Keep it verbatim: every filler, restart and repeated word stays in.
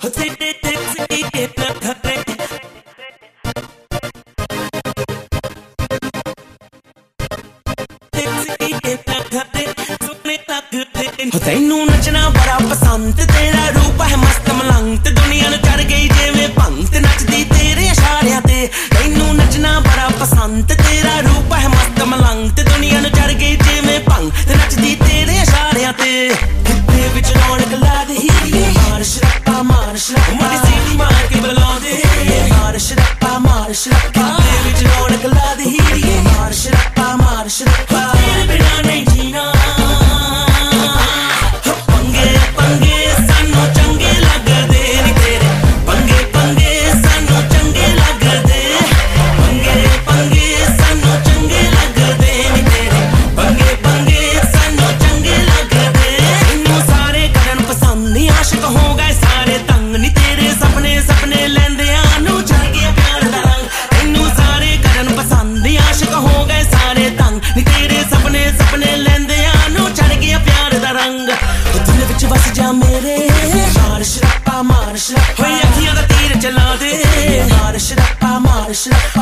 ਤੈਨੂੰ ਨੱਚਣਾ ਬੜਾ ਪਸੰਦ, ਤੇਰਾ ਰੂਪ ਹੈ ਮਸਤ ਮਲੰਗ ਤੇ ਦੁਨੀਆ ਨੂੰ ਚੜ ਗਈ ਜਿਵੇਂ ਭੰਗ ਤੇ ਨੱਚਦੀ ਤੇਰੇ ਇਸ਼ਾਰਿਆਂ ਤੇ। ਤੈਨੂੰ ਨੱਚਣਾ ਬੜਾ ਪਸੰਦ, ਤੇਰਾ ਰੂਪ ਹੈ ਮਸਤ ਮਲੰਗ ਤੇ ਦੁਨੀਆ ਨੂੰ ਚੜ ਗਈ ਜਿਵੇਂ ਭੰਗ ਤੇ ਨੱਚਦੀ ਤੇਰੇ ਇਸ਼ਾਰਿਆਂ ਤੇ। ਕਿੱਥੇ ਵਿੱਚ ਰੌਣਕ ਲਾ ਦੇ ਹੀਰੀਏ, ਮਾਰ ਸ਼ਰਾਪਾ ਮਾਰ ਸ਼ਰਾਪਾ, ਮਾਰੀ ਸੀਟੀ ਮਾਰ ਕੇ ਬੁਲਾਉਂਦੇ ਮਾਰ ਸ਼ਰਾਪਾ ਮਾਰ ਸ਼ਰਾਪਾ। ਕਿੱਥੇ ਵਿੱਚ ਰੌਣਕ ਲਾ ਦੇ ਹੀਰੀਏ, ਮਾਰ ਸ਼ਰਾਪਾ ਮਾਰ ਸ਼ਰਾਪਾ, ਤੇਰੇ ਬਿਨਾਂ ਨਹੀਂ ਜੀਣਾ। ਵਸ ਜਾ ਮੇਰੇ ਮਾਰ ਸ਼ਰਾਪਾ ਮਾਰ ਸ਼ਰਾਪਾ, ਹੋਈ ਅੱਖੀਆਂ ਦਾ ਤੀਰ ਚਲਾ ਦੇ ਮਾਰ ਸ਼ਰਾਪਾ ਮਾਰ ਸ਼ਰਾਪਾ।